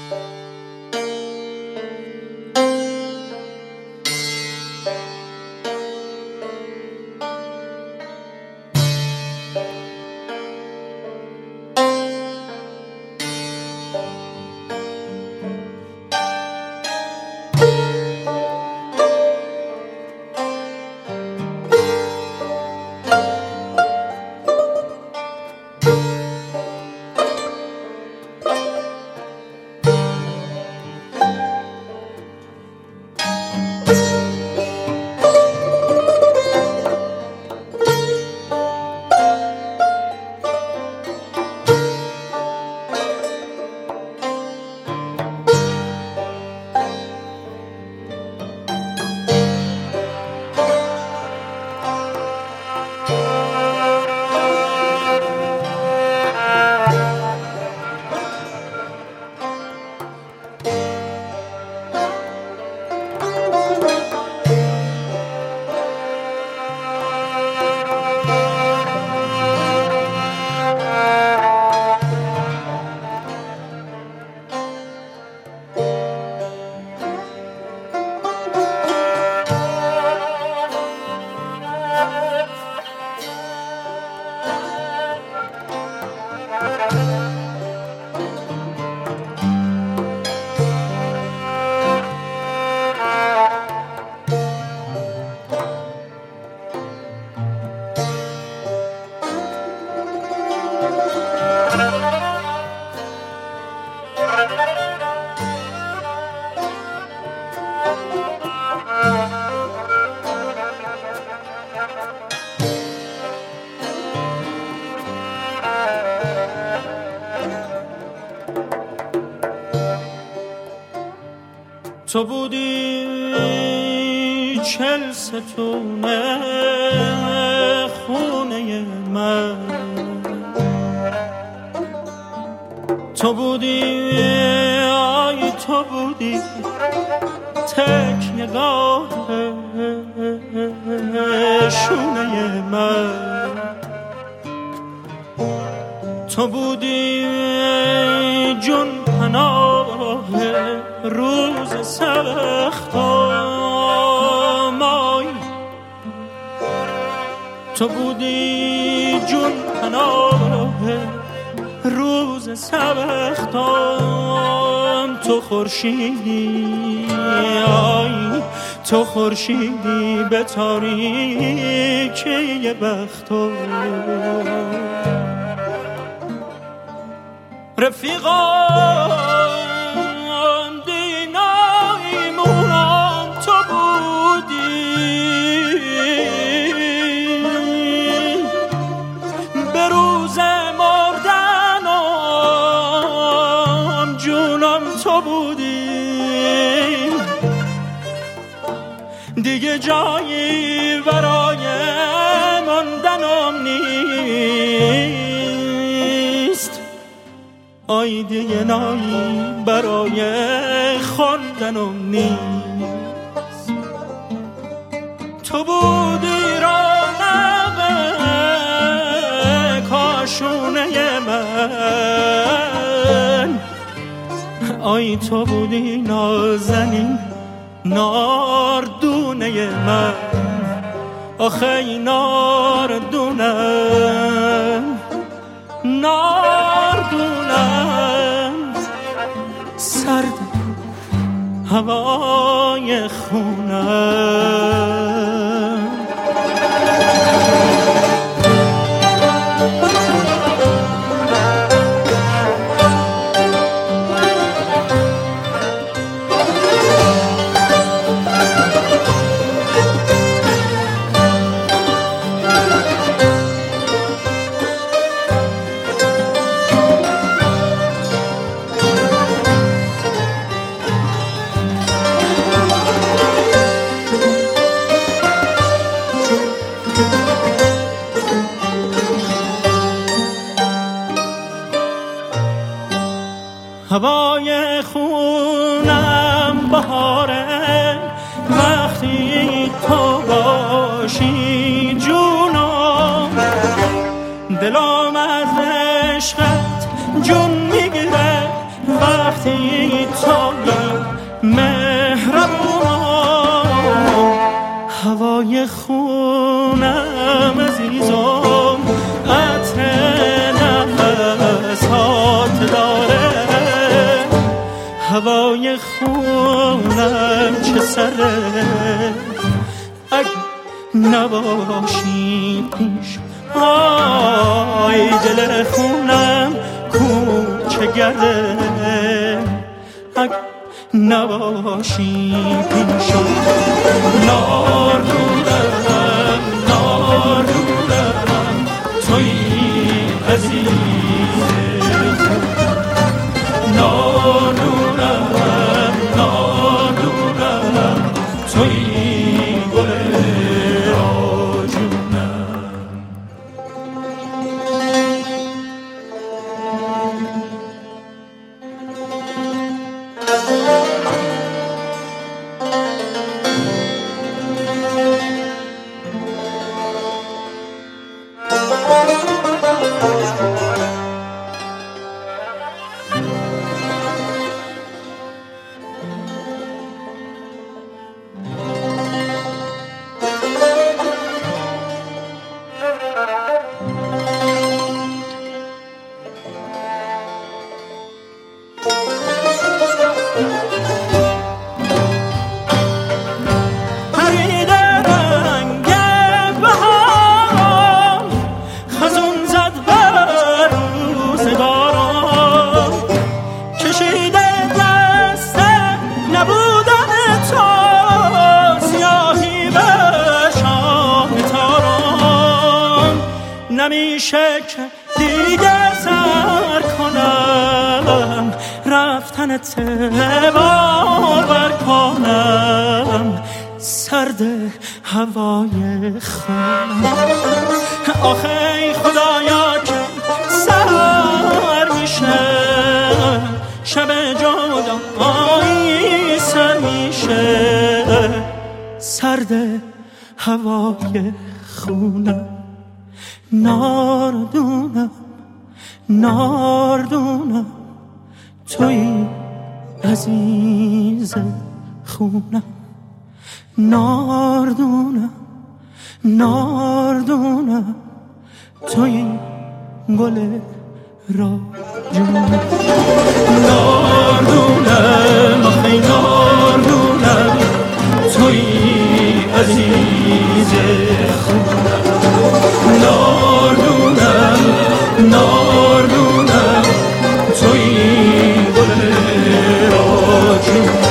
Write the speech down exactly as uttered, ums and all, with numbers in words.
تو بودی چل ستونه خونه من، تو بودی آی تو بودی تکیه‌گاه شونه من، تو بودی جون پناه روز سختم، آی تو بودی جون پناه روز سختم، تو خورشیدی آی تو خورشیدی به تاریکی بختم، رفیقان دینایمونم تو بودی، به روز مردنم جونم تو بودی، دیگه جایی برای ماندنم نیست، آی دیگه نایی برای خواندنم نیست، تو بودی رونق کاشونه من، آی تو بودی نازنین ناردونه من، آخه ناردونم ناردونم سرد هوای خونم، هوای خونم بهاره وقتی تو باشی جونم، دلم از عشقت جون میگیره وقتی خونم چه سره اگه نباشی پیش. آی دل خونم کوچه گرده اگه نباشی پیشم. ناردونم ناردونم توی عزیز ناردونم ناردونم توی گل نمیشه که دیگه سر کنم رفتنت باور کنم سرد هوای خونم. آخه خدایا که سر میشه شب جدایی سر میشه سرد هوای خونم. ناردونم ناردونم توی عزیز خونم. ناردونم ناردونم توی گل راجونم. ناردونم آخی ناردونم توی عزیز خونم. ناردونم ناردونم توی گل راجونم.